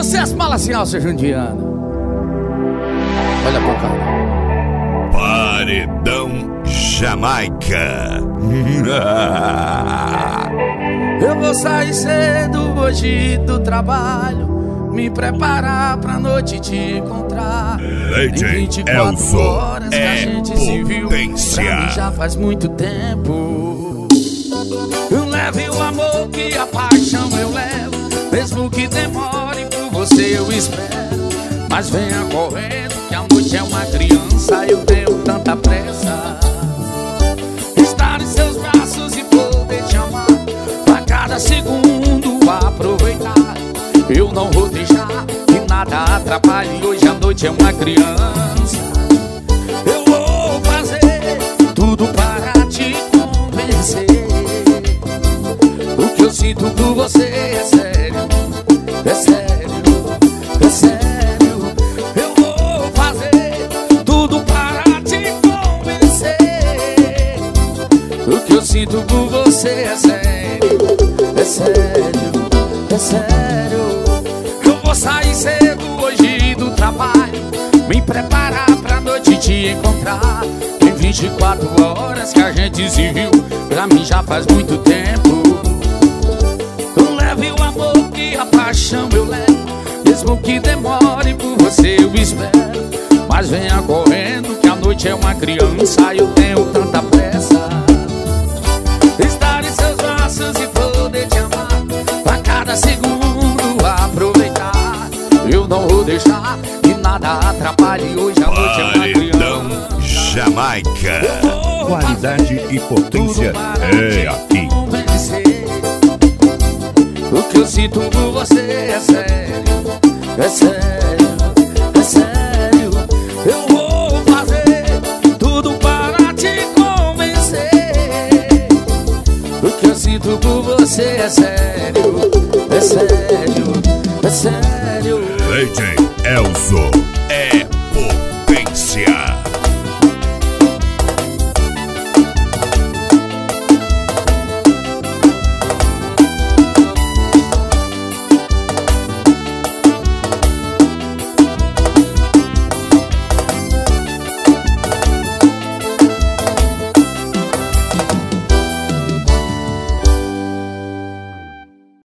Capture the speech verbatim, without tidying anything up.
Sucesso, Malacial, seu Jundiana. Olha pra cara. Paredão Jamaica. Eu vou sair cedo hoje do trabalho, me preparar pra noite te encontrar. Leite Tem vinte e quatro Elzo horas que a é gente se viu, potência. pra mim já faz muito tempo. Eu levo o amor que a paixão eu levo, mesmo que demore, por você eu espero. Mas venha correndo que a noite é uma criança, eu tenho tanta pressa. Estar em seus braços e poder te amar, a cada segundo aproveitar. Eu não vou deixar que nada atrapalhe, hoje a noite é uma criança. Eu vou fazer tudo para te convencer. O que eu sinto por você é sério, é sério, é sério. Eu vou fazer tudo para te convencer. O que eu sinto por você é sério, é sério, é sério. Eu vou sair cedo hoje do trabalho, me preparar pra noite te encontrar. Tem vinte e quatro horas que a gente se viu, pra mim já faz muito tempo. Eu levo o amor que a paixão eu levo, mesmo que demore, por você eu espero. Mas venha correndo que a noite é uma criança, eu tenho tanta pressa. Estar em seus braços e poder te amar, a cada segundo aproveitar. Eu não vou deixar que nada atrapalhe, hoje a noite é uma Paredão criança. Jamaica. Qualidade e potência é aqui. O que eu sinto por você é sério, é sério, é sério. Eu vou fazer tudo para te convencer. O que eu sinto por você é sério, é sério, é sério. Leite Elzo é potência.